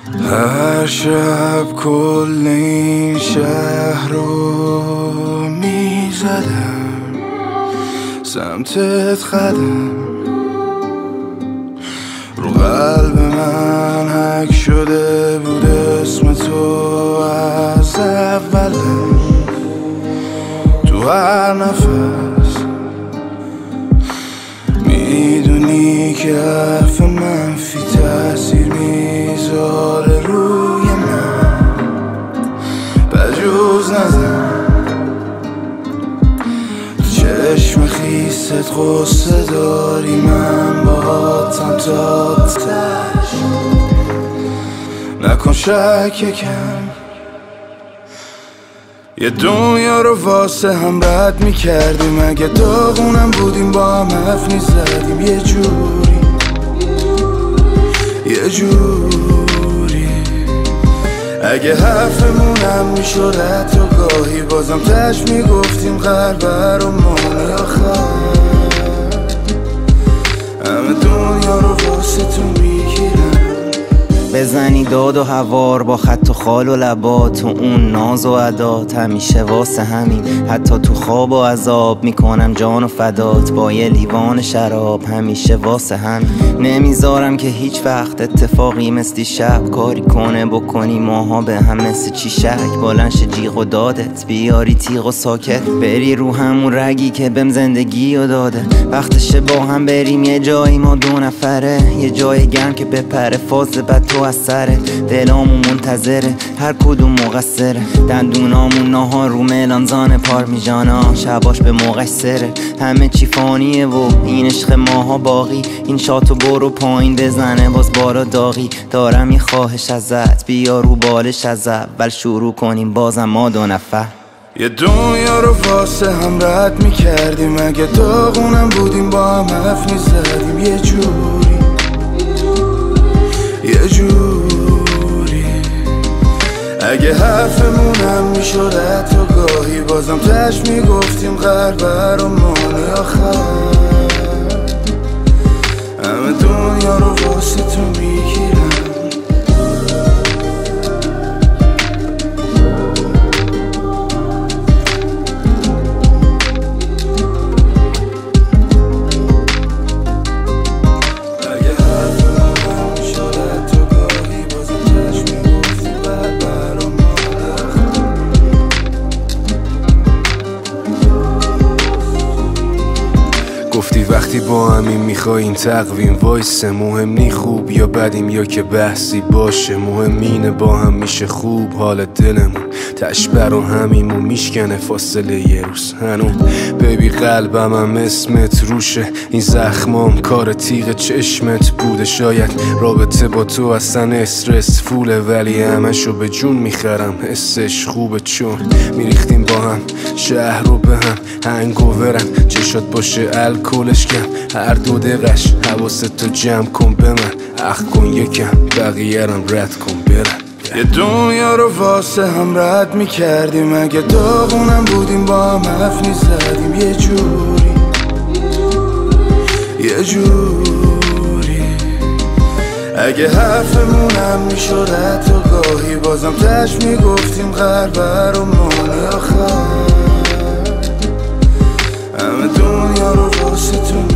هر شب کل این شهر رو میزدم، سمتت قدم رو قلب من حک شده بود اسم تو از اولم. تو هر نفس میدونی که حرف منفی تأثیر میذاره روی من، بجوز نزن تو چشم خیست قصه داری، من باهاتم تا تش، نکن شک کم. یه دنیا رو واسه هم رد میکردیم، اگه داغونم بودیم با هم حرف میزدیم، یه جوری اگه حرفمونم میشد حتی گاهی بازم تش میگفتیم غربه رو مانی آخر. همه دنیا رو واسه تو میگیرم، بزنی داد و هوار با خط و خال و لبات و اون ناز و عدات، همیشه واسه همین حتی تو خواب و عذاب میکنم جان و فدات با یه لیوان شراب، همیشه واسه همین نمیذارم که هیچ وقت اتفاقی مثل شب کاری کنه بکنی ماها به هم مثل چی شک بالنش جیغ و دادت بیاری تیغ و ساکت بری رو همون رگی که بهم زندگی و داده، وقتشه با هم بریم یه جایی ما دو نفره، یه جای گرم که بپره فاز بد تو از سره، دلامون منتظره هر کدوم مقصره، دندونامون ناهار رو ملانزان پارمیجانا، شباش به موقعش سره، همه چی فانیه و این عشق ماها باقی، این شاتو برو پایین بزنه باز بارا داغی، دارم یه خواهش ازت بیا رو بالش از اول شروع کنیم بازم ما دو نفر. یه دنیا رو واسه هم رد میکردیم، اگه داغونم بودیم با هم حرف میزدیم، یه جوری اگه حرفمونم میشد حتی گاهی بازم تش میگفتیم غربه رو مانی آخر. همه دنیا رو واسه تو میگیرم، گفتی وقتی با همین میخواییم تقویم وایسه، مهم نی خوب یا بدیم یا که بحثی باشه، مهم اینه با هم میشه خوب حال دلمون تشبر و همیمون میشکنه فاصله یه روز هنون. بیبی قلبم هم اسمت روشه، این زخمام کار تیغ چشمت بوده، شاید رابطه با تو اصلا استرس فوله، ولی همشو به جون میخرم حسش خوبه چون میریختیم با هم شهر رو به هم هنگوورم، چشات باشه الکلش کم هر دو دقش، حواست تو جمع کن به من اخ کن یکم بقیه رم رد کن برم. یه دنیا رو واسه هم رد میکردیم، اگه داغونم بودیم با هم حرف میزدیم، یه جوری اگه حرفمونم میشد حتی گاهی بازم تش میگفتیم غربه رو مانی آخر. همه دنیا رو واسه تو